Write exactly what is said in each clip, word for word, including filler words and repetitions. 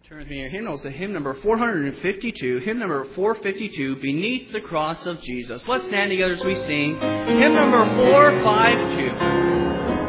Turn with me your hymnals to hymn number four fifty-two, hymn number four fifty-two, Beneath the Cross of Jesus. Let's stand together as we sing hymn number four fifty-two.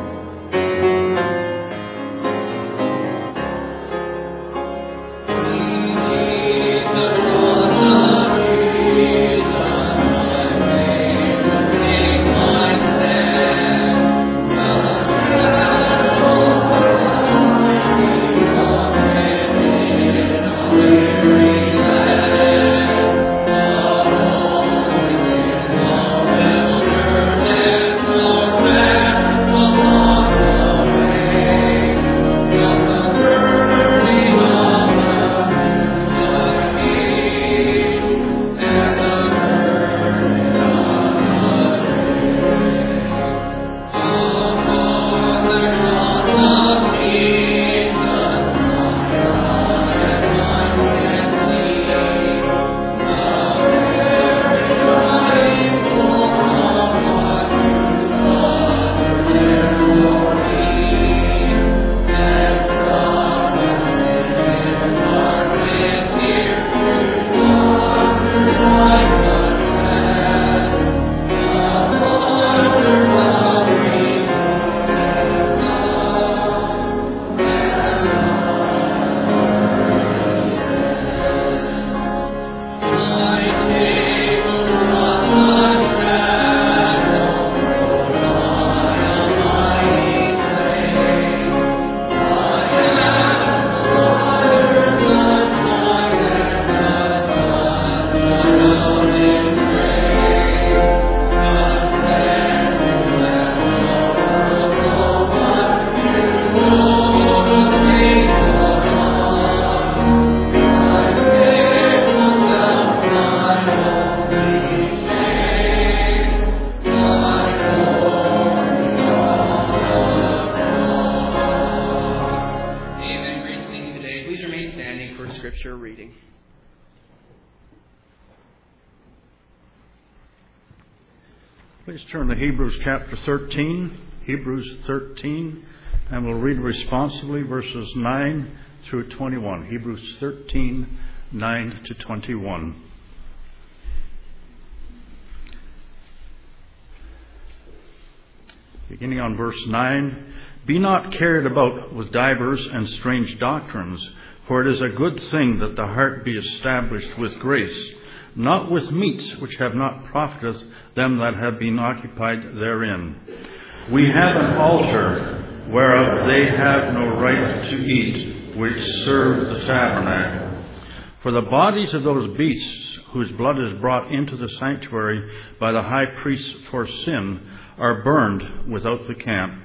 Please turn to Hebrews chapter thirteen, Hebrews thirteen, and we'll read responsibly verses nine through twenty-one. Hebrews thirteen, nine to twenty-one. Beginning on verse nine, Be not carried about with divers and strange doctrines, for it is a good thing that the heart be established with grace, not with meats which have not profited them that have been occupied therein. We have an altar whereof they have no right to eat, which serve the tabernacle. For the bodies of those beasts whose blood is brought into the sanctuary by the high priest for sin are burned without the camp.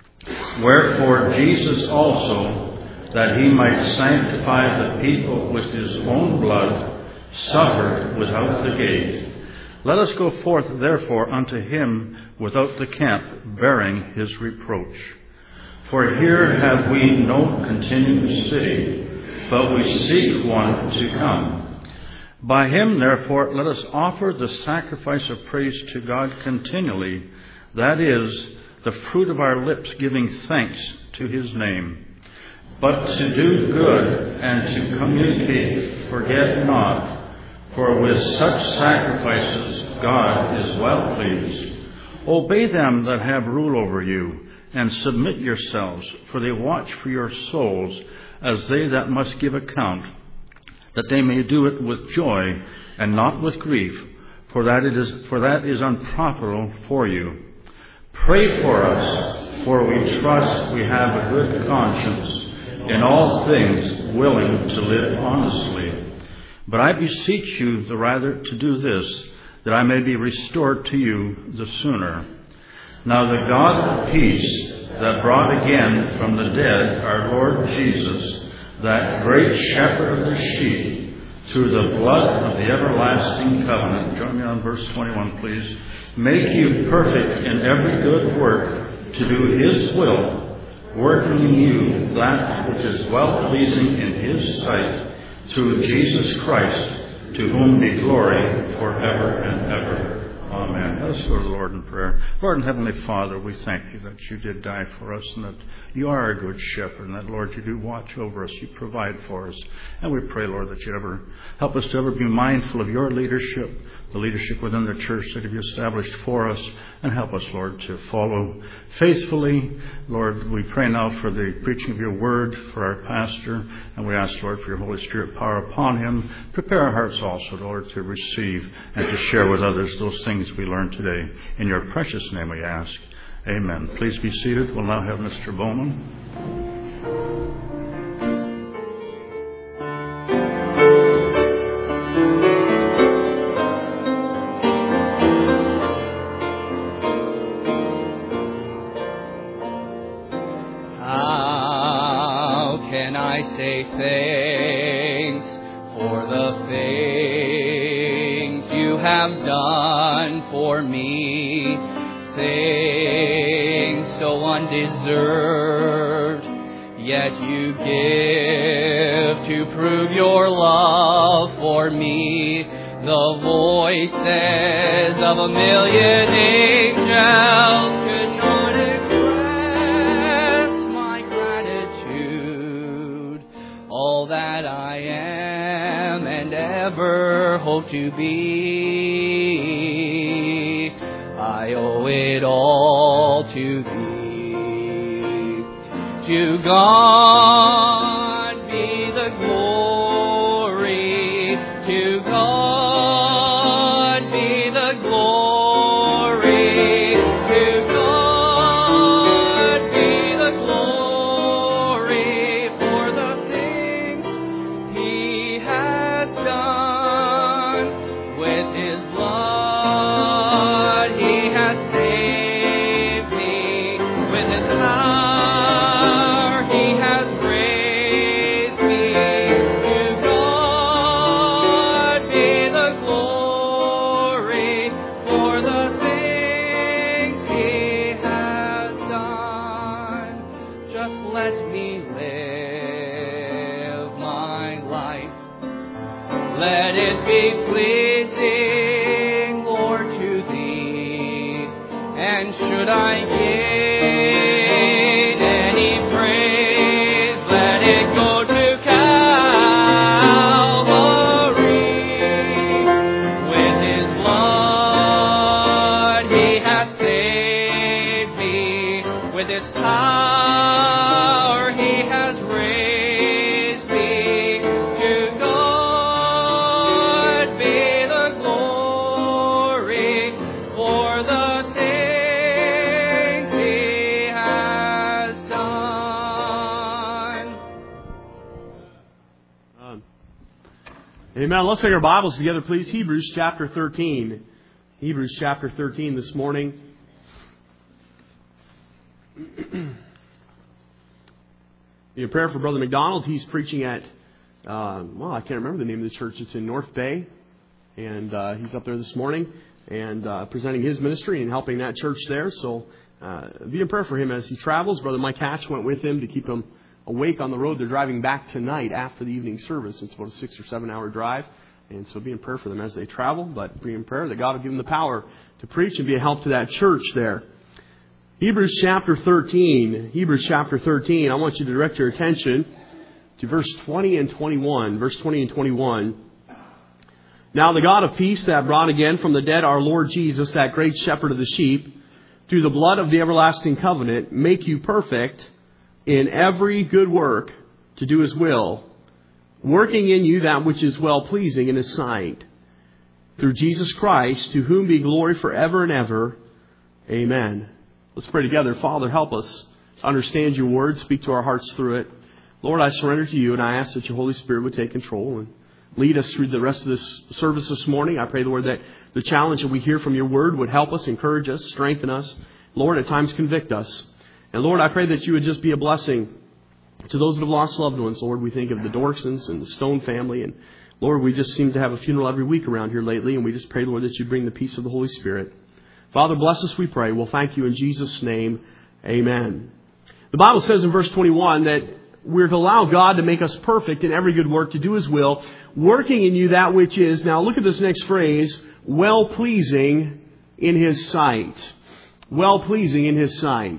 Wherefore Jesus also, that he might sanctify the people with his own blood, suffered without the gate. Let us go forth therefore unto him without the camp, bearing his reproach. For here have we no continuing city, but we seek one to come. By him therefore let us offer the sacrifice of praise to God continually, that is, the fruit of our lips giving thanks to his name. But to do good and to communicate forget not, for with such sacrifices God is well pleased. Obey them that have rule over you, and submit yourselves, for they watch for your souls, as they that must give account, that they may do it with joy, and not with grief, for that it is for that is unprofitable for you. Pray for us, for we trust we have a good conscience, in all things willing to live honestly. But I beseech you the rather to do this, that I may be restored to you the sooner. Now the God of peace, that brought again from the dead our Lord Jesus, that great shepherd of the sheep, through the blood of the everlasting covenant. Join me on verse twenty-one, please. Make you perfect in every good work, to do his will, working in you that which is well-pleasing in his sight, through Jesus Christ, to whom be glory forever and ever. Amen. Let Let us go to the Lord in prayer. Lord and Heavenly Father, we thank you that you did die for us and that you are a good shepherd and that, Lord, you do watch over us. You provide for us. And we pray, Lord, that you ever help us to ever be mindful of your leadership, the leadership within the church that you established for us, and help us, Lord, to follow faithfully. Lord, we pray now for the preaching of your word for our pastor, and we ask, Lord, for your Holy Spirit power upon him. Prepare our hearts also, Lord, to receive and to share with others those things we learned today. In your precious name we ask. Amen. Please be seated. We'll now have Mister Bowman. Say thanks for the things you have done for me, things so undeserved, yet you give to prove your love for me. The voices of a million angels could not express my gratitude. All that I am and ever hope to be, I owe it all to thee. To God be the glory, to God be the glory, to God be the glory for the things he has done. With his blood he has saved me, with his power he has raised me. To God be the glory for the things he has done. Just let me live my life. Let it be pleasing, Lord, to thee. And should I gain any praise, let it go to Calvary. With his blood he hath saved me. With his power he has raised me. To God be the glory for the things he has done. Um, Amen. Let's take our Bibles together, please. Hebrews chapter thirteen. Hebrews chapter thirteen this morning. Be a prayer for Brother McDonald. He's preaching at, uh, well, I can't remember the name of the church. It's in North Bay. And uh, he's up there this morning and uh, presenting his ministry and helping that church there. So uh, be in prayer for him as he travels. Brother Mike Hatch went with him to keep him awake on the road. They're driving back tonight after the evening service. It's about a six or seven hour drive. And so be in prayer for them as they travel. But be in prayer that God will give them the power to preach and be a help to that church there. Hebrews chapter thirteen. Hebrews chapter thirteen. I want you to direct your attention to verse twenty and twenty-one. Verse twenty and twenty-one. Now the God of peace that brought again from the dead our Lord Jesus, that great shepherd of the sheep, through the blood of the everlasting covenant, make you perfect in every good work to do his will, working in you that which is well-pleasing in his sight. Through Jesus Christ, to whom be glory forever and ever. Amen. Let's pray together. Father, help us to understand your word. Speak to our hearts through it. Lord, I surrender to you, and I ask that your Holy Spirit would take control and lead us through the rest of this service this morning. I pray, Lord, that the challenge that we hear from your word would help us, encourage us, strengthen us. Lord, at times convict us. And Lord, I pray that you would just be a blessing to those that have lost loved ones. Lord, we think of the Dorksons and the Stone family. And Lord, we just seem to have a funeral every week around here lately. And we just pray, Lord, that you bring the peace of the Holy Spirit. Father, bless us, we pray. We'll thank you in Jesus' name. Amen. The Bible says in verse twenty-one that we're to allow God to make us perfect in every good work, to do his will, working in you that which is, now look at this next phrase, well-pleasing in His sight. Well-pleasing in His sight.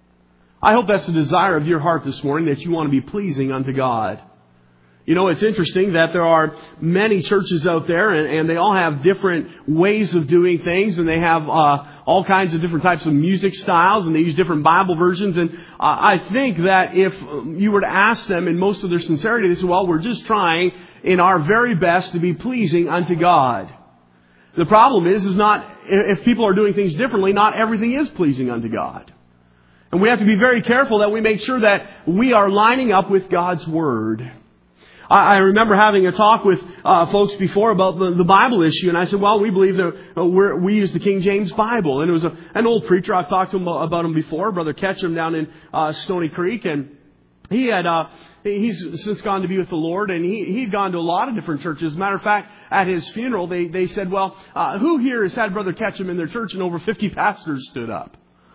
I hope that's the desire of your heart this morning, that you want to be pleasing unto God. You know, it's interesting that there are many churches out there, and, and they all have different ways of doing things, and they have uh, all kinds of different types of music styles, and they use different Bible versions. And uh, I think that if you were to ask them in most of their sincerity, they say, well, we're just trying in our very best to be pleasing unto God. The problem is, is not, if people are doing things differently, not everything is pleasing unto God. And we have to be very careful that we make sure that we are lining up with God's Word. I remember having a talk with uh, folks before about the, the Bible issue, and I said, well, we believe that uh, we're, we use the King James Bible. And it was a, an old preacher. I've talked to him about him before, Brother Ketchum down in uh, Stony Creek, and he had uh, he's since gone to be with the Lord, and he, he'd gone to a lot of different churches. As a matter of fact, at his funeral, they, they said, well, uh, who here has had Brother Ketchum in their church? And over fifty pastors stood up.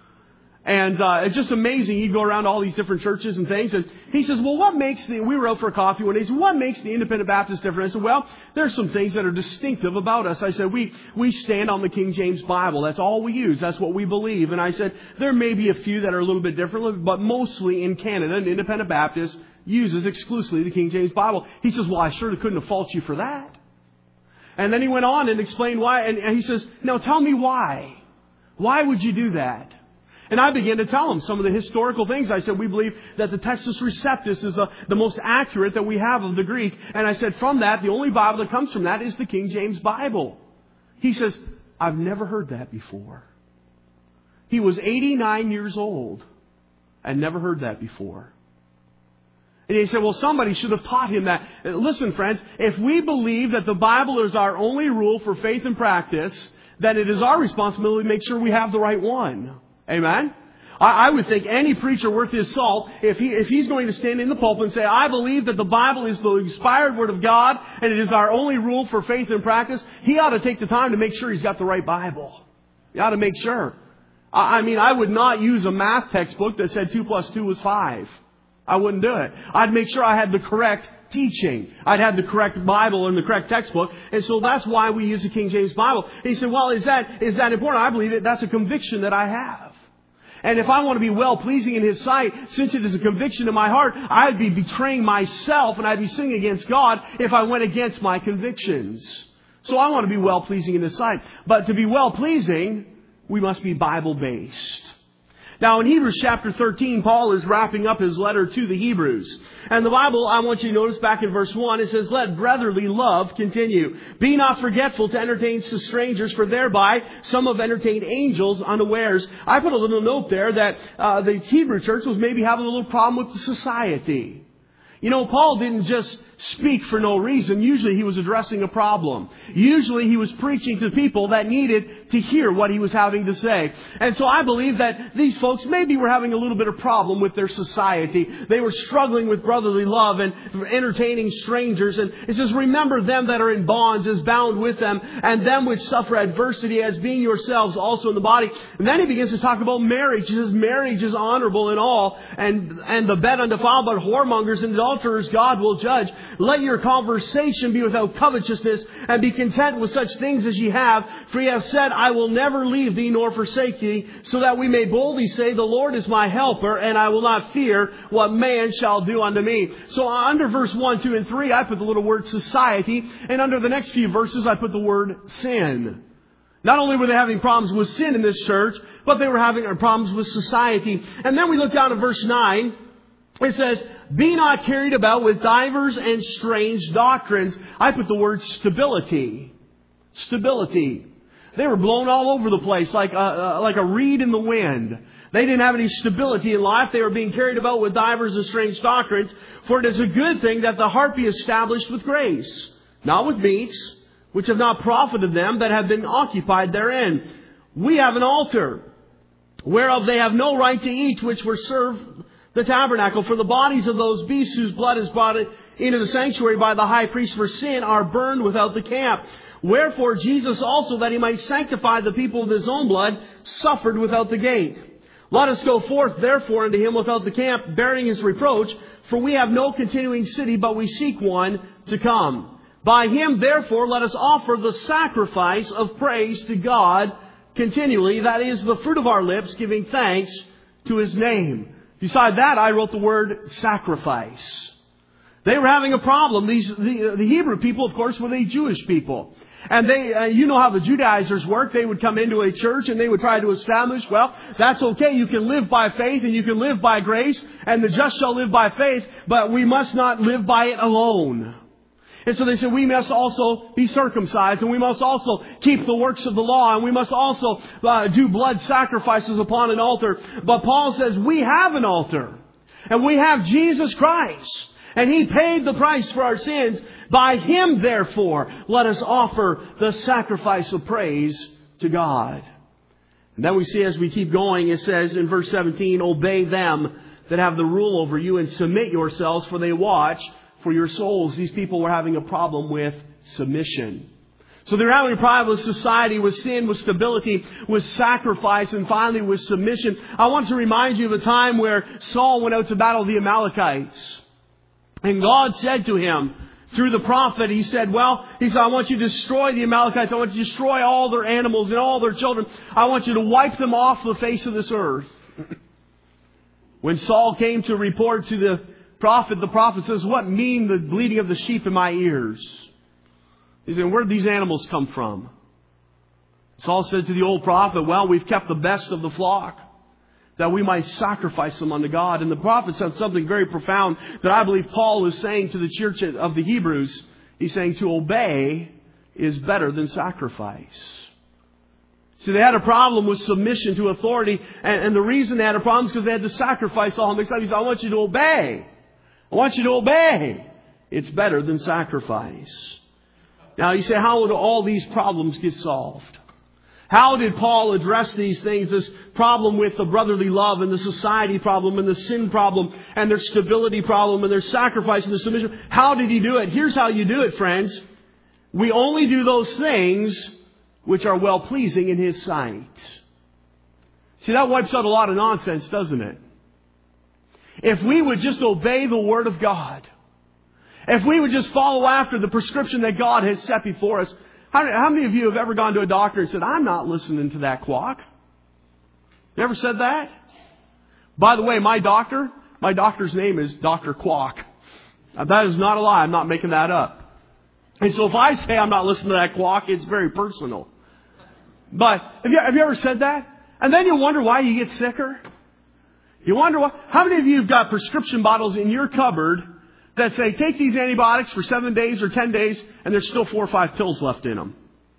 And uh, it's just amazing. He'd go around all these different churches and things. And he says, well, what makes the... We were out for a coffee one day. He said, what makes the Independent Baptist different? I said, well, there's some things that are distinctive about us. I said, we, we stand on the King James Bible. That's all we use. That's what we believe. And I said, there may be a few that are a little bit different, but mostly in Canada, an Independent Baptist uses exclusively the King James Bible. He says, well, I surely couldn't have faulted you for that. And then he went on and explained why. And, and he says, now tell me why. Why would you do that? And I began to tell him some of the historical things. I said, we believe that the Textus Receptus is the, the most accurate that we have of the Greek. And I said, from that, the only Bible that comes from that is the King James Bible. He says, I've never heard that before. He was eighty-nine years old and never heard that before. And he said, well, somebody should have taught him that. Listen, friends, if we believe that the Bible is our only rule for faith and practice, then it is our responsibility to make sure we have the right one. Amen? I, I would think any preacher worth his salt, if he if he's going to stand in the pulpit and say, I believe that the Bible is the inspired Word of God and it is our only rule for faith and practice, he ought to take the time to make sure he's got the right Bible. He ought to make sure. I, I mean, I would not use a math textbook that said two plus two was five. I wouldn't do it. I'd make sure I had the correct teaching. I'd have the correct Bible and the correct textbook. And so that's why we use the King James Bible. And he said, well, is that is that important? I believe that that's a conviction that I have. And if I want to be well-pleasing in His sight, since it is a conviction in my heart, I'd be betraying myself and I'd be sinning against God if I went against my convictions. So I want to be well-pleasing in His sight. But to be well-pleasing, we must be Bible-based. Now, in Hebrews chapter thirteen, Paul is wrapping up his letter to the Hebrews. And the Bible, I want you to notice back in verse one, it says, let brotherly love continue. Be not forgetful to entertain strangers, for thereby some have entertained angels unawares. I put a little note there that uh, the Hebrew church was maybe having a little problem with the society. You know, Paul didn't just speak for no reason. Usually he was addressing a problem. Usually he was preaching to people that needed to hear what he was having to say. And so I believe that these folks maybe were having a little bit of problem with their society. They were struggling with brotherly love and entertaining strangers. And it says, remember them that are in bonds as bound with them, and them which suffer adversity as being yourselves also in the body. And then he begins to talk about marriage. He says, marriage is honorable in all, and, and the bed undefiled, but whoremongers and adulterers God will judge. Let your conversation be without covetousness, and be content with such things as ye have. For ye have said, I will never leave thee nor forsake thee, so that we may boldly say, the Lord is my helper, and I will not fear what man shall do unto me. So under verse one, two, and three, I put the little word society, and under the next few verses, I put the word sin. Not only were they having problems with sin in this church, but they were having problems with society. And then we look down at verse nine. It says, be not carried about with divers and strange doctrines. I put the word stability. Stability. They were blown all over the place like a, uh, like a reed in the wind. They didn't have any stability in life. They were being carried about with divers and strange doctrines. For it is a good thing that the heart be established with grace, not with meats, which have not profited them that have been occupied therein. We have an altar, whereof they have no right to eat, which were served the tabernacle. For the bodies of those beasts whose blood is brought into the sanctuary by the high priest for sin are burned without the camp. Wherefore Jesus also, that he might sanctify the people with his own blood, suffered without the gate. Let us go forth therefore unto him without the camp, bearing his reproach. For we have no continuing city, but we seek one to come. By him therefore let us offer the sacrifice of praise to God continually. That is the fruit of our lips, giving thanks to His name. Beside that, I wrote the word sacrifice. They were having a problem. These the, the Hebrew people, of course, were the Jewish people. And they, uh, you know how the Judaizers work. They would come into a church and they would try to establish, well, that's okay. You can live by faith and you can live by grace, and the just shall live by faith, but we must not live by it alone. And so they said, we must also be circumcised, and we must also keep the works of the law, and we must also uh, do blood sacrifices upon an altar. But Paul says, we have an altar, and we have Jesus Christ, and He paid the price for our sins. By Him, therefore, let us offer the sacrifice of praise to God. And then we see as we keep going, it says in verse seventeen, obey them that have the rule over you, and submit yourselves, for they watch for your souls. These people were having a problem with submission. So they're having a problem with society, with sin, with stability, with sacrifice, and finally with submission. I want to remind you of a time where Saul went out to battle the Amalekites. And God said to him, through the prophet, He said, well, He said, I want you to destroy the Amalekites. I want you to destroy all their animals and all their children. I want you to wipe them off the face of this earth. When Saul came to report to the prophet, the prophet says, what mean the bleating of the sheep in my ears? He said, where did these animals come from? Saul said to the old prophet, well, we've kept the best of the flock, that we might sacrifice them unto God. And the prophet said something very profound that I believe Paul is saying to the church of the Hebrews. He's saying to obey is better than sacrifice. See, they had a problem with submission to authority, and, and the reason they had a problem is because they had to sacrifice all. And they said, he said, I want you to obey. I want you to obey. It's better than sacrifice. Now you say, how would all these problems get solved? How did Paul address these things? This problem with the brotherly love, and the society problem, and the sin problem, and their stability problem, and their sacrifice and the submission. How did he do it? Here's how you do it, friends. We only do those things which are well-pleasing in His sight. See, that wipes out a lot of nonsense, doesn't it? If we would just obey the Word of God, if we would just follow after the prescription that God has set before us. How, how many of you have ever gone to a doctor and said, I'm not listening to that quack? You ever said that? By the way, my doctor, my doctor's name is Doctor Quack. Now, that is not a lie. I'm not making that up. And so if I say I'm not listening to that quack, it's very personal. But have you, have you ever said that? And then you wonder why you get sicker? You wonder why? How many of you have got prescription bottles in your cupboard that say, take these antibiotics for seven days or ten days, and there's still four or five pills left in them?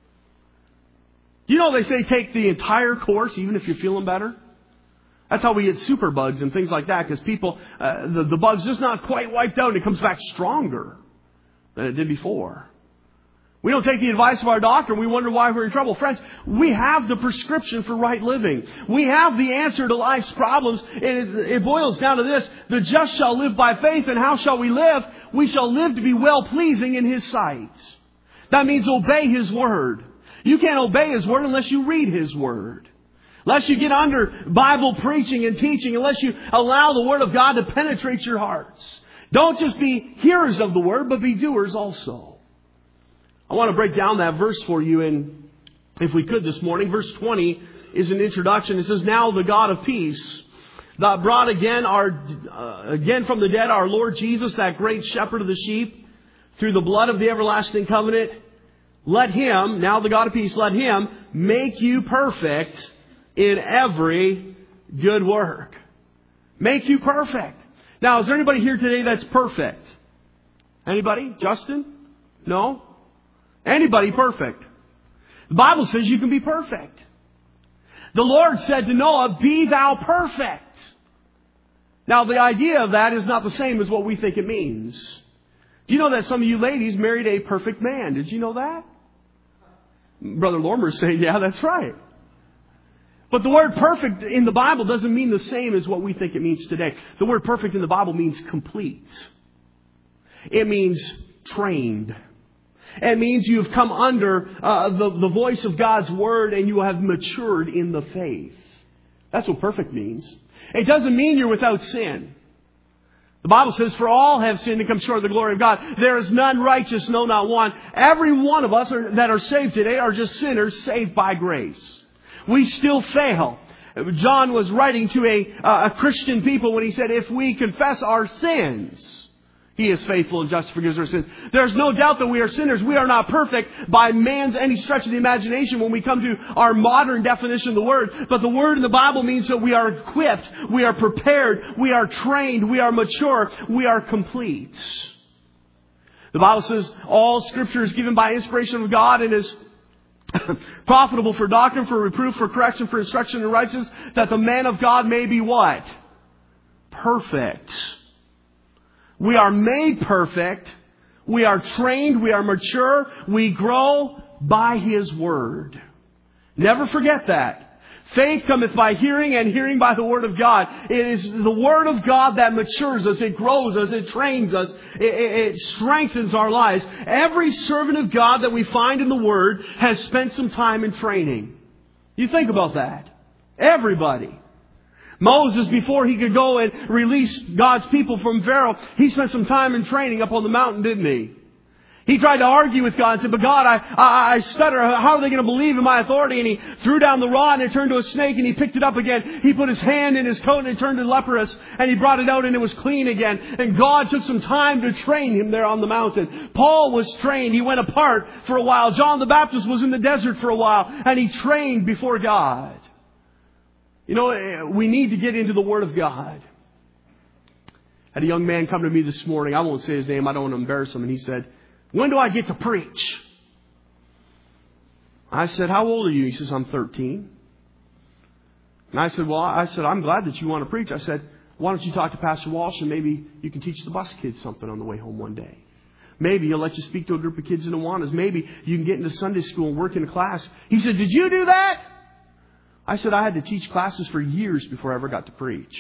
You know they say take the entire course, even if you're feeling better? That's how we get super bugs and things like that, because people, uh, the, the bug's just not quite wiped out, and it comes back stronger than it did before. We don't take the advice of our doctor, and we wonder why we're in trouble. Friends, we have the prescription for right living. We have the answer to life's problems. It, it boils down to this: the just shall live by faith, and how shall we live? We shall live to be well-pleasing in His sight. That means obey His Word. You can't obey His Word unless you read His Word. Unless you get under Bible preaching and teaching. Unless you allow the Word of God to penetrate your hearts. Don't just be hearers of the Word, but be doers also. I want to break down that verse for you, and if we could this morning. Verse twenty is an introduction. It says, now the God of peace that brought again our uh, again from the dead our Lord Jesus, that great shepherd of the sheep, through the blood of the everlasting covenant, let Him, now the God of peace, let Him make you perfect in every good work. Make you perfect. Now, is there anybody here today that's perfect? Anybody? Justin? No? Anybody perfect? The Bible says you can be perfect. The Lord said to Noah, be thou perfect. Now, the idea of that is not the same as what we think it means. Do you know that some of you ladies married a perfect man? Did you know that? Brother Lormer is saying, yeah, that's right. But the word perfect in the Bible doesn't mean the same as what we think it means today. The word perfect in the Bible means complete. It means trained. It means you've come under uh, the, the voice of God's Word, and you have matured in the faith. That's what perfect means. It doesn't mean you're without sin. The Bible says, for all have sinned and come short of the glory of God. There is none righteous, no, not one. Every one of us are, that are saved today are just sinners saved by grace. We still fail. John was writing to a, uh, a Christian people when he said, if we confess our sins, He is faithful and just to forgive us our sins. There's no doubt that we are sinners. We are not perfect by man's any stretch of the imagination when we come to our modern definition of the word. But the word in the Bible means that we are equipped, we are prepared, we are trained, we are mature, we are complete. The Bible says all Scripture is given by inspiration of God and is profitable for doctrine, for reproof, for correction, for instruction in righteousness, that the man of God may be what? Perfect. We are made perfect. We are trained. We are mature. We grow by His Word. Never forget that. Faith cometh by hearing, and hearing by the Word of God. It is the Word of God that matures us. It grows us. It trains us. It, it, it strengthens our lives. Every servant of God that we find in the Word has spent some time in training. You think about that. Everybody. Moses, before he could go and release God's people from Pharaoh, he spent some time in training up on the mountain, didn't he? He tried to argue with God and said, but God, I, I, I stutter. How are they going to believe in my authority? And he threw down the rod and it turned to a snake and he picked it up again. He put his hand in his coat and it turned to leprous and he brought it out and it was clean again. And God took some time to train him there on the mountain. Paul was trained. He went apart for a while. John the Baptist was in the desert for a while and he trained before God. You know, we need to get into the Word of God. I had a young man come to me this morning. I won't say his name. I don't want to embarrass him. And he said, when do I get to preach? I said, how old are you? He says, I'm thirteen. And I said, well, I said, I'm glad that you want to preach. I said, why don't you talk to Pastor Walsh and maybe you can teach the bus kids something on the way home one day. Maybe he'll let you speak to a group of kids in Awanas. Maybe you can get into Sunday school and work in a class. He said, did you do that? I said, I had to teach classes for years before I ever got to preach.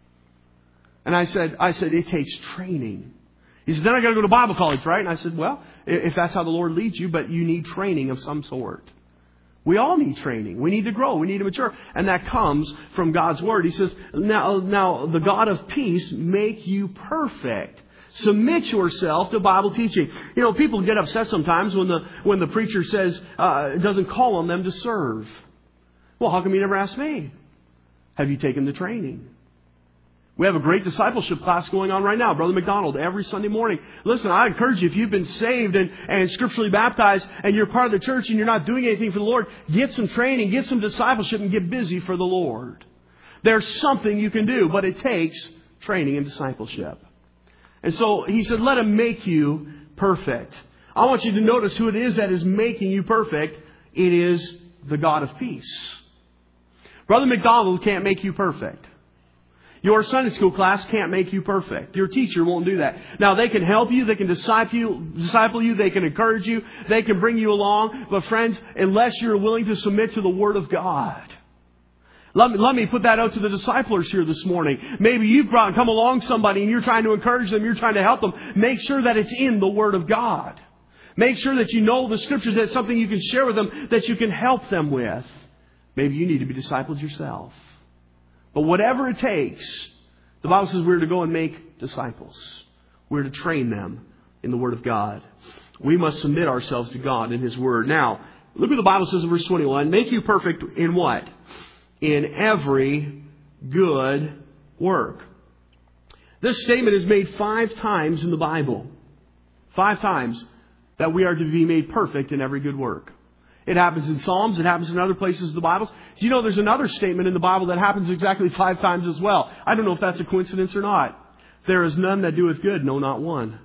And I said, I said, it takes training. He said, then I got to go to Bible college, right? And I said, well, if that's how the Lord leads you, but you need training of some sort. We all need training. We need to grow. We need to mature. And that comes from God's Word. He says, now, now the God of peace make you perfect. Submit yourself to Bible teaching. You know, people get upset sometimes when the when the preacher says, uh, doesn't call on them to serve. Well, how come you never asked me? Have you taken the training? We have a great discipleship class going on right now, Brother McDonald, every Sunday morning. Listen, I encourage you, if you've been saved and, and scripturally baptized and you're part of the church and you're not doing anything for the Lord, get some training, get some discipleship, and get busy for the Lord. There's something you can do, but it takes training and discipleship. And so he said, let Him make you perfect. I want you to notice who it is that is making you perfect. It is the God of peace. Brother McDonald can't make you perfect. Your Sunday school class can't make you perfect. Your teacher won't do that. Now, they can help you. They can disciple you. Disciple you. They can encourage you. They can bring you along. But friends, unless you're willing to submit to the Word of God. Let me, let me put that out to the disciplers here this morning. Maybe you've brought, come along somebody and you're trying to encourage them. You're trying to help them. Make sure that it's in the Word of God. Make sure that you know the Scriptures. That's something you can share with them that you can help them with. Maybe you need to be discipled yourself. But whatever it takes, the Bible says we're to go and make disciples. We're to train them in the Word of God. We must submit ourselves to God in His Word. Now, look what the Bible says in verse twenty-one. Make you perfect in what? In every good work. This statement is made five times in the Bible. Five times that we are to be made perfect in every good work. It happens in Psalms. It happens in other places in the Bible. Do you know there's another statement in the Bible that happens exactly five times as well? I don't know if that's a coincidence or not. There is none that doeth good, no, not one.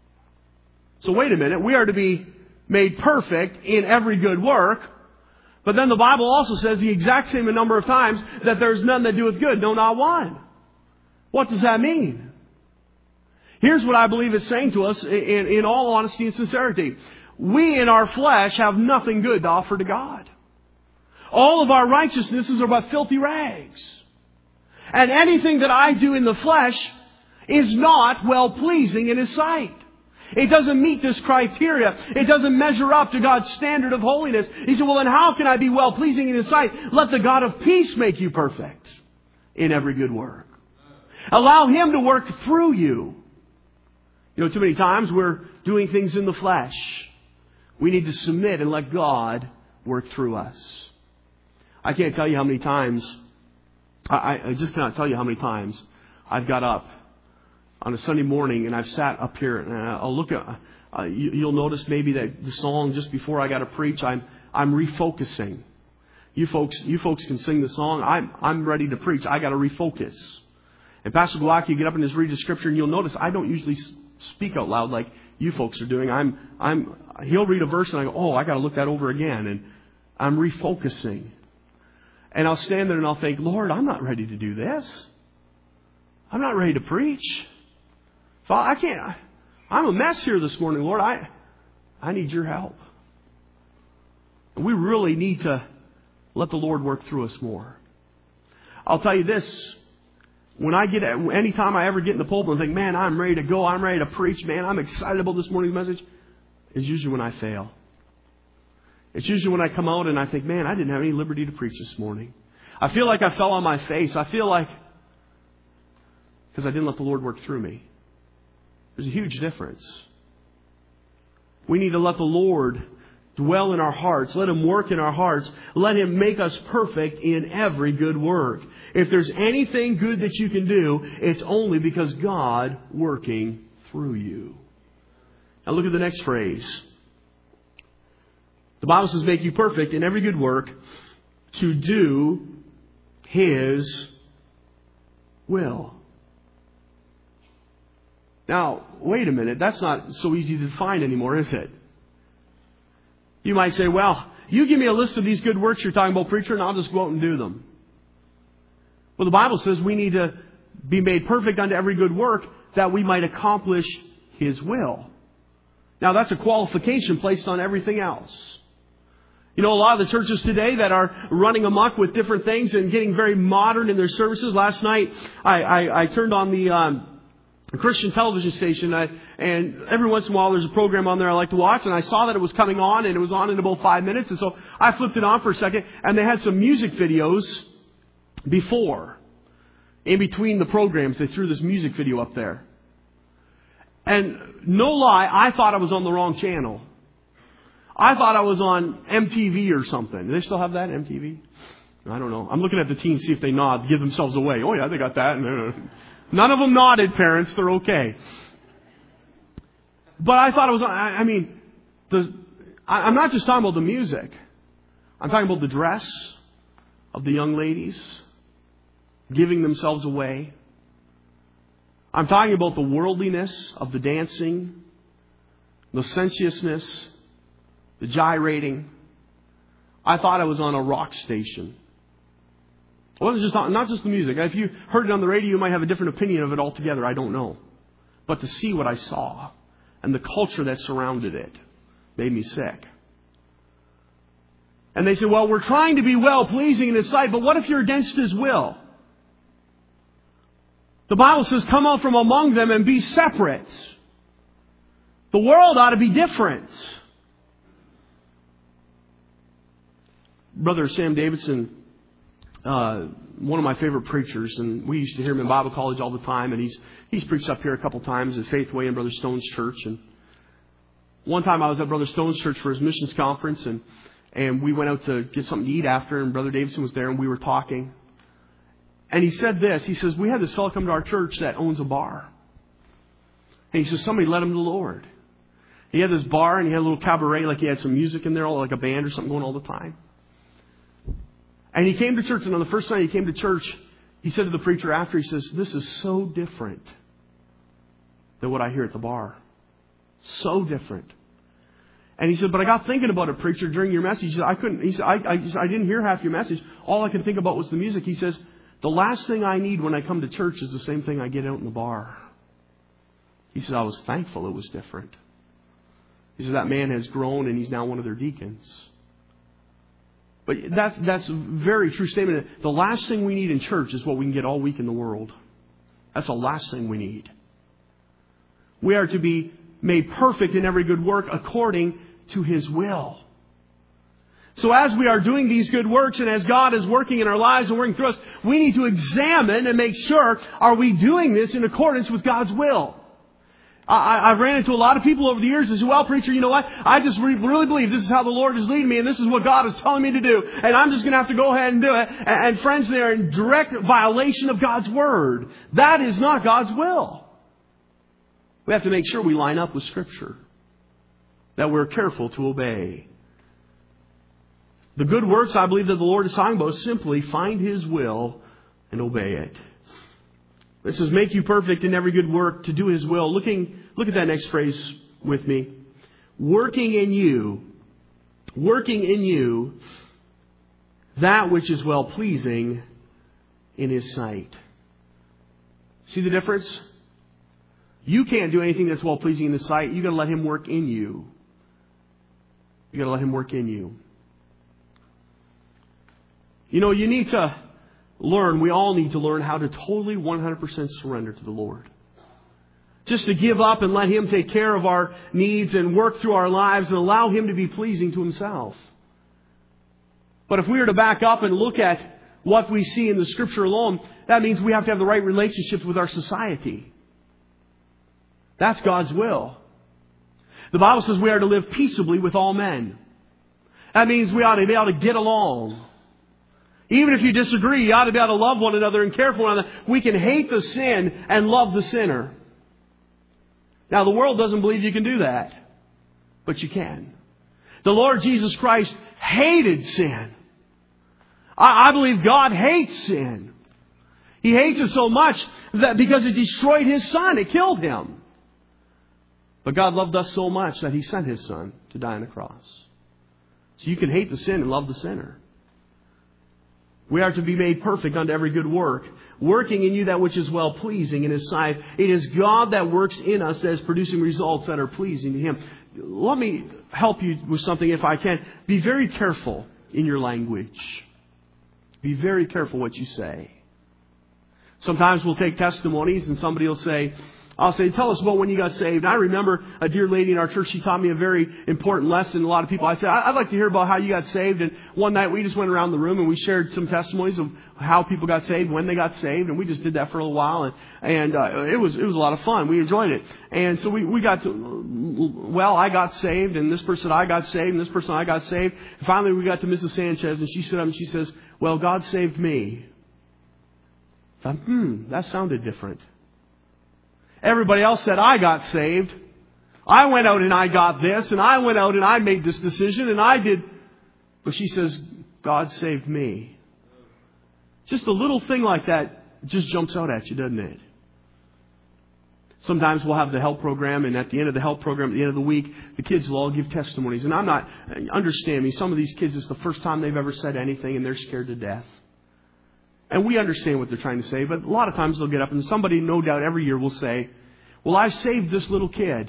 So wait a minute. We are to be made perfect in every good work. But then the Bible also says the exact same number of times that there's none that doeth good, no, not one. What does that mean? Here's what I believe it's saying to us in, in all honesty and sincerity. We in our flesh have nothing good to offer to God. All of our righteousnesses are but filthy rags. And anything that I do in the flesh is not well-pleasing in His sight. It doesn't meet this criteria. It doesn't measure up to God's standard of holiness. He said, well, then how can I be well-pleasing in His sight? Let the God of peace make you perfect in every good work. Allow Him to work through you. You know, too many times we're doing things in the flesh. We need to submit and let God work through us. I can't tell you how many times, I, I just cannot tell you how many times I've got up on a Sunday morning and I've sat up here and I'll look at, uh, you, you'll notice maybe that the song just before I got to preach, I'm I'm refocusing. You folks, you folks can sing the song. I'm I'm ready to preach. I got to refocus. And Pastor Glocke, you get up and just read the scripture, and you'll notice I don't usually speak out loud like you folks are doing. I'm I'm he'll read a verse and I go, oh, I got to look that over again, and I'm refocusing. And I'll stand there and I'll think, Lord, I'm not ready to do this. I'm not ready to preach. So I can't. I'm a mess here this morning, Lord. I I need your help. And we really need to let the Lord work through us more. I'll tell you this. When I get, anytime I ever get in the pulpit and think, man, I'm ready to go, I'm ready to preach, man, I'm excited about this morning's message, it's usually when I fail. It's usually when I come out and I think, man, I didn't have any liberty to preach this morning. I feel like I fell on my face. I feel like, because I didn't let the Lord work through me. There's a huge difference. We need to let the Lord dwell in our hearts. Let Him work in our hearts. Let Him make us perfect in every good work. If there's anything good that you can do, it's only because God working through you. Now look at the next phrase. The Bible says, make you perfect in every good work to do His will. Now, wait a minute. That's not so easy to define anymore, is it? You might say, well, you give me a list of these good works you're talking about, preacher, and I'll just go out and do them. Well, the Bible says we need to be made perfect unto every good work that we might accomplish His will. Now, that's a qualification placed on everything else. You know, a lot of the churches today that are running amok with different things and getting very modern in their services. Last night, I, I, I turned on the um, Christian television station, I, and every once in a while there's a program on there I like to watch, and I saw that it was coming on, and it was on in about five minutes, and so I flipped it on for a second, and they had some music videos before. In between the programs, they threw this music video up there. And no lie, I thought I was on the wrong channel. I thought I was on M T V or something. Do they still have that, M T V? I don't know. I'm looking at the teens, see if they nod, give themselves away. Oh yeah, they got that. None of them nodded, parents. They're okay. But I thought it was, I, I mean, the, I, I'm not just talking about the music. I'm talking about the dress of the young ladies, giving themselves away. I'm talking about the worldliness of the dancing, the sensuousness, the gyrating. I thought I was on a rock station. It wasn't just not just the music. If you heard it on the radio, you might have a different opinion of it altogether. I don't know. But to see what I saw and the culture that surrounded it made me sick. And they said, well, we're trying to be well-pleasing in His sight, but what if you're against His will? The Bible says, come out from among them and be separate. The world ought to be different. Brother Sam Davidson, Uh, one of my favorite preachers, and we used to hear him in Bible college all the time, and he's he's preached up here a couple times at Faithway and Brother Stone's church. And one time I was at Brother Stone's church for his missions conference, and and we went out to get something to eat after, and Brother Davidson was there, and we were talking. And he said this, he says, we had this fellow come to our church that owns a bar. And he says, somebody led him to the Lord. He had this bar, and he had a little cabaret, like he had some music in there, like a band or something going all the time. And he came to church, and on the first night he came to church, he said to the preacher after, he says, this is so different than what I hear at the bar. So different. And he said, but I got thinking about it, preacher, during your message. He said, I couldn't, he said, I, I, he said, I didn't hear half your message. All I could think about was the music. He says, the last thing I need when I come to church is the same thing I get out in the bar. He said, I was thankful it was different. He said, that man has grown and he's now one of their deacons. But that's, that's a very true statement. The last thing we need in church is what we can get all week in the world. That's the last thing we need. We are to be made perfect in every good work according to His will. So as we are doing these good works and as God is working in our lives and working through us, we need to examine and make sure, are we doing this in accordance with God's will? I, I've ran into a lot of people over the years that say, well, preacher, you know what? I just re- really believe this is how the Lord is leading me and this is what God is telling me to do. And I'm just going to have to go ahead and do it. And, and friends, they're in direct violation of God's Word. That is not God's will. We have to make sure we line up with Scripture. That we're careful to obey. The good works I believe that the Lord is talking about is simply find His will and obey it. It says, make you perfect in every good work to do His will. Looking, look at that next phrase with me. Working in you, working in you that which is well-pleasing in His sight. See the difference? You can't do anything that's well-pleasing in His sight. You've got to let Him work in you. You've got to let Him work in you. You know, you need to learn, we all need to learn how to totally one hundred percent surrender to the Lord. Just to give up and let Him take care of our needs and work through our lives and allow Him to be pleasing to Himself. But if we were to back up and look at what we see in the Scripture alone, that means we have to have the right relationships with our society. That's God's will. The Bible says we are to live peaceably with all men. That means we ought to be able to get along. Even if you disagree, you ought to be able to love one another and care for one another. We can hate the sin and love the sinner. Now, the world doesn't believe you can do that. But you can. The Lord Jesus Christ hated sin. I, I believe God hates sin. He hates it so much that because it destroyed His Son, it killed Him. But God loved us so much that He sent His Son to die on the cross. So you can hate the sin and love the sinner. We are to be made perfect unto every good work, working in you that which is well-pleasing in His sight. It is God that works in us that is producing results that are pleasing to Him. Let me help you with something if I can. Be very careful in your language. Be very careful what you say. Sometimes we'll take testimonies and somebody will say, I'll say, tell us about when you got saved. I remember a dear lady in our church, she taught me a very important lesson. A lot of people, I said, I'd like to hear about how you got saved. And one night we just went around the room and we shared some testimonies of how people got saved, when they got saved. And we just did that for a little while. And, and uh, it was it was a lot of fun. We enjoyed it. And so we, we got to, well, I got saved. And this person, I got saved. And this person, I got saved. And finally we got to Missus Sanchez. And she stood up and she says, well, God saved me. I thought, hmm, that sounded different. Everybody else said, I got saved. I went out and I got this. And I went out and I made this decision. And I did. But she says, God saved me. Just a little thing like that just jumps out at you, doesn't it? Sometimes we'll have the help program. And at the end of the help program, at the end of the week, the kids will all give testimonies. And I'm not, understand me, some of these kids, it's the first time they've ever said anything. And they're scared to death. And we understand what they're trying to say, but a lot of times they'll get up and somebody, no doubt, every year will say, well, I saved this little kid.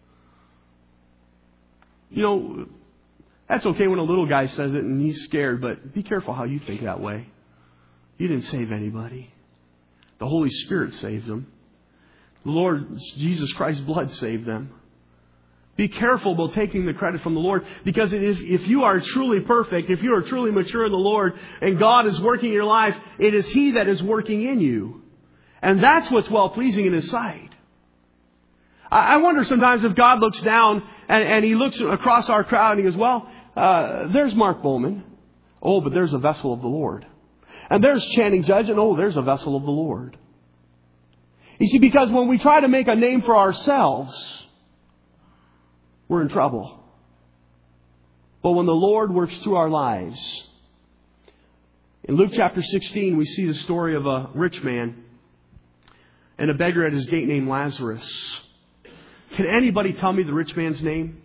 You know, that's okay when a little guy says it and he's scared, but be careful how you think that way. You didn't save anybody. The Holy Spirit saved them. The Lord Jesus Christ's blood saved them. Be careful about taking the credit from the Lord, because if, if you are truly perfect, if you are truly mature in the Lord, and God is working in your life, it is He that is working in you. And that's what's well-pleasing in His sight. I, I wonder sometimes if God looks down and, and He looks across our crowd and He goes, well, uh, there's Mark Bowman. Oh, but there's a vessel of the Lord. And there's Channing Judge, and oh, there's a vessel of the Lord. You see, because when we try to make a name for ourselves, we're in trouble. But when the Lord works through our lives, in Luke chapter sixteen, we see the story of a rich man and a beggar at his gate named Lazarus. Can anybody tell me the rich man's name?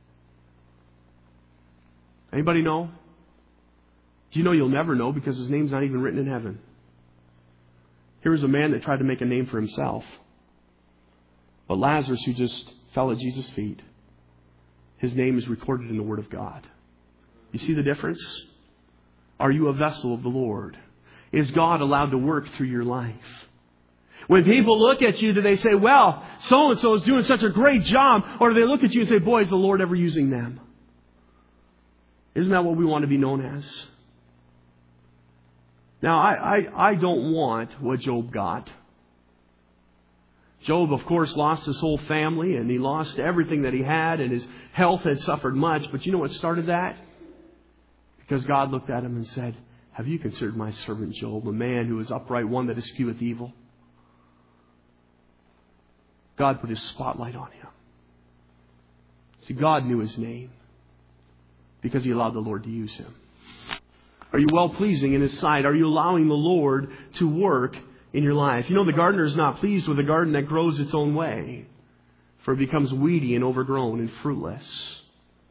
Anybody know? Do you know you'll never know because his name's not even written in heaven? Here was a man that tried to make a name for himself. But Lazarus, who just fell at Jesus' feet, his name is recorded in the Word of God. You see the difference? Are you a vessel of the Lord? Is God allowed to work through your life? When people look at you, do they say, well, so-and-so is doing such a great job? Or do they look at you and say, boy, is the Lord ever using them? Isn't that what we want to be known as? Now, I, I, I don't want what Job got. Job, of course, lost his whole family, and he lost everything that he had, and his health had suffered much. But you know what started that? Because God looked at him and said, have you considered my servant Job, a man who is upright, one that escheweth evil? God put His spotlight on him. See, God knew his name because He allowed the Lord to use him. Are you well-pleasing in His sight? Are you allowing the Lord to work in your life? You know, the gardener is not pleased with a garden that grows its own way, for it becomes weedy and overgrown and fruitless.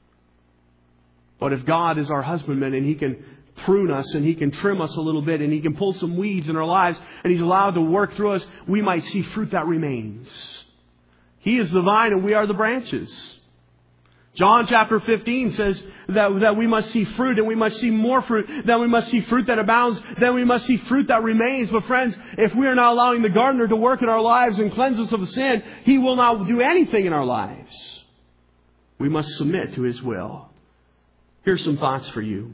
But if God is our husbandman and He can prune us and He can trim us a little bit and He can pull some weeds in our lives and He's allowed to work through us, we might see fruit that remains. He is the vine and we are the branches. John chapter fifteen says that, that we must see fruit and we must see more fruit. Then we must see fruit that abounds. Then we must see fruit that remains. But friends, if we are not allowing the gardener to work in our lives and cleanse us of sin, He will not do anything in our lives. We must submit to His will. Here's some thoughts for you.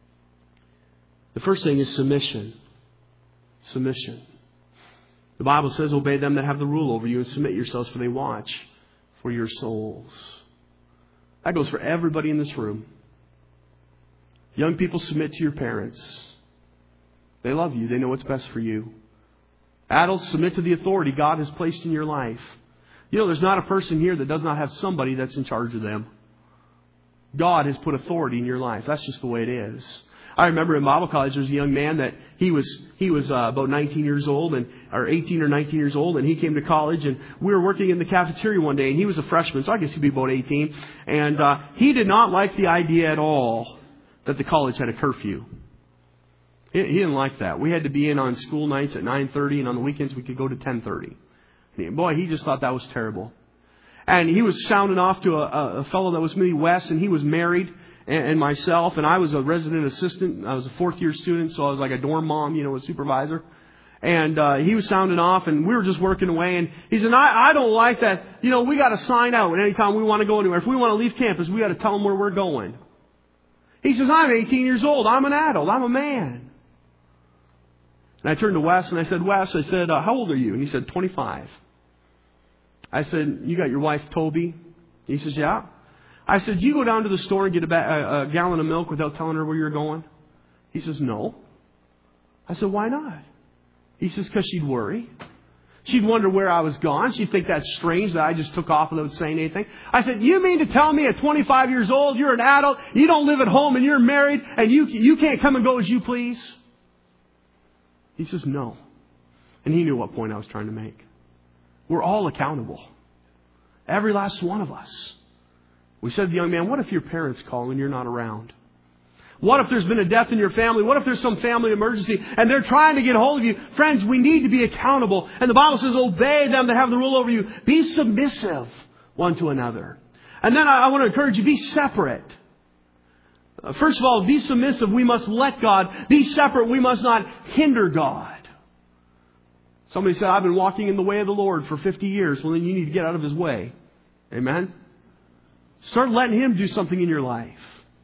The first thing is submission. Submission. The Bible says, obey them that have the rule over you and submit yourselves, for they watch for your souls. That goes for everybody in this room. Young people, submit to your parents. They love you. They know what's best for you. Adults, submit to the authority God has placed in your life. You know, there's not a person here that does not have somebody that's in charge of them. God has put authority in your life. That's just the way it is. I remember in Bible college, there was a young man that he was he was uh, about nineteen years old, and or eighteen or nineteen years old, and he came to college, and we were working in the cafeteria one day, and he was a freshman, so I guess he'd be about eighteen, and uh, he did not like the idea at all that the college had a curfew. He, he didn't like that. We had to be in on school nights at nine thirty, and on the weekends we could go to ten thirty. Boy, he just thought that was terrible. And he was sounding off to a, a fellow that was me, Wes, and he was married. And myself, and I was a resident assistant. I was a fourth year student, so I was like a dorm mom, you know, a supervisor. And uh, he was sounding off, and we were just working away. And he said, I, I don't like that. You know, we got to sign out anytime we want to go anywhere. If we want to leave campus, we got to tell them where we're going. He says, I'm eighteen years old. I'm an adult. I'm a man. And I turned to Wes, and I said, Wes, I said, uh, how old are you? And he said, twenty-five. I said, you got your wife, Toby? He says, yeah. I said, you go down to the store and get a, ba- a, a gallon of milk without telling her where you're going? He says, no. I said, why not? He says, because she'd worry. She'd wonder where I was gone. She'd think that's strange that I just took off without saying anything. I said, you mean to tell me at twenty-five years old, you're an adult, you don't live at home and you're married and you, you can't come and go as you please? He says, no. And he knew what point I was trying to make. We're all accountable. Every last one of us. We said to the young man, what if your parents call and you're not around? What if there's been a death in your family? What if there's some family emergency and they're trying to get hold of you? Friends, we need to be accountable. And the Bible says, obey them that have the rule over you. Be submissive one to another. And then I, I want to encourage you, be separate. Uh, first of all, be submissive. We must let God. Be separate. We must not hinder God. Somebody said, I've been walking in the way of the Lord for fifty years. Well, then you need to get out of His way. Amen? Start letting Him do something in your life.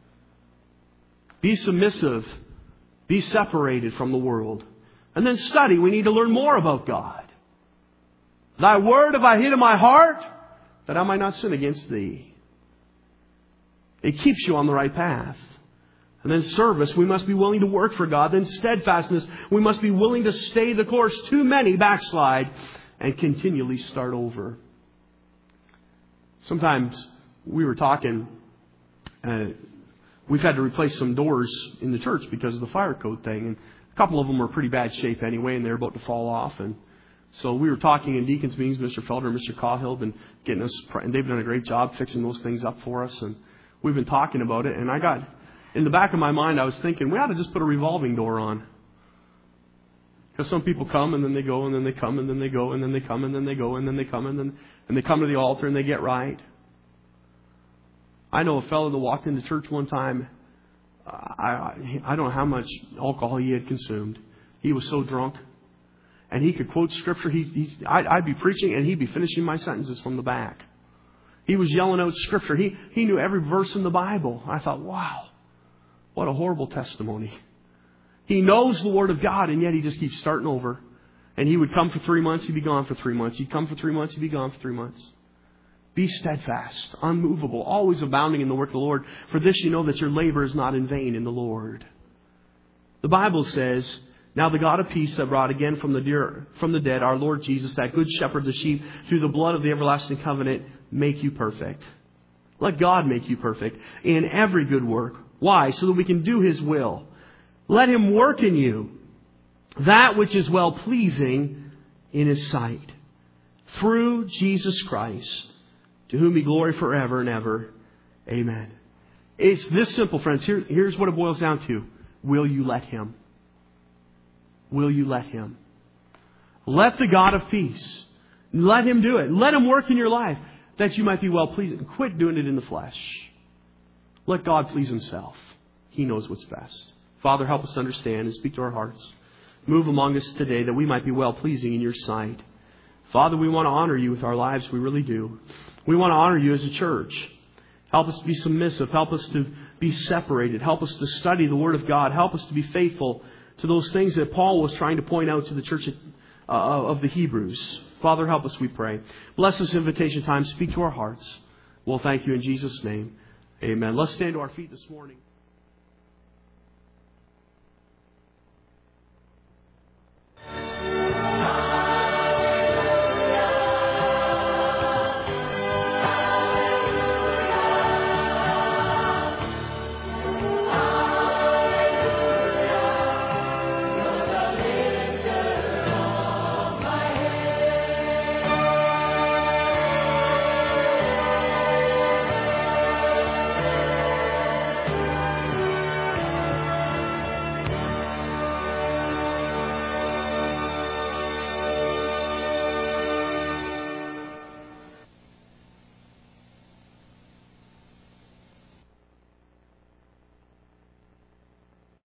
Be submissive. Be separated from the world. And then study. We need to learn more about God. Thy word have I hid in my heart, that I might not sin against Thee. It keeps you on the right path. And then service, we must be willing to work for God. Then steadfastness, we must be willing to stay the course. Too many backslide and continually start over. Sometimes we were talking, uh, we've had to replace some doors in the church because of the fire code thing. And a couple of them were pretty bad shape anyway, and they're about to fall off. And so we were talking in deacons meetings, Mister Felder and Mister Cahill, and getting us, and they've done a great job fixing those things up for us. And we've been talking about it. And I got, in the back of my mind, I was thinking, we ought to just put a revolving door on. Because some people come and then they go and then they come and then they go and then they come and then they go and then they come and then and they come to the altar and they get right. I know a fellow that walked into church one time. I, I don't know how much alcohol he had consumed. He was so drunk. And he could quote scripture. He, he, I'd, I'd be preaching and he'd be finishing my sentences from the back. He was yelling out scripture. He, he knew every verse in the Bible. I thought, wow, what a horrible testimony. He knows the Word of God and yet he just keeps starting over. And he would come for three months, he'd be gone for three months. He'd come for three months, he'd be gone for three months. Be steadfast, unmovable, always abounding in the work of the Lord. For this you know that your labor is not in vain in the Lord. The Bible says, now the God of peace that brought again from the, dear, from the dead our Lord Jesus, that good shepherd of the sheep, through the blood of the everlasting covenant, make you perfect. Let God make you perfect in every good work. Why? So that we can do His will. Let Him work in you that which is well-pleasing in His sight. Through Jesus Christ, to whom be glory forever and ever. Amen. It's this simple, friends. Here, here's what it boils down to. Will you let Him? Will you let Him? Let the God of peace, let Him do it. Let Him work in your life that you might be well-pleasing. Quit doing it in the flesh. Let God please Himself. He knows what's best. Father, help us to understand and speak to our hearts. Move among us today that we might be well-pleasing in your sight. Father, we want to honor you with our lives. We really do. We want to honor you as a church. Help us to be submissive. Help us to be separated. Help us to study the Word of God. Help us to be faithful to those things that Paul was trying to point out to the church uh, of the Hebrews. Father, help us, we pray. Bless this invitation time. Speak to our hearts. We'll thank you in Jesus' name. Amen. Let's stand to our feet this morning.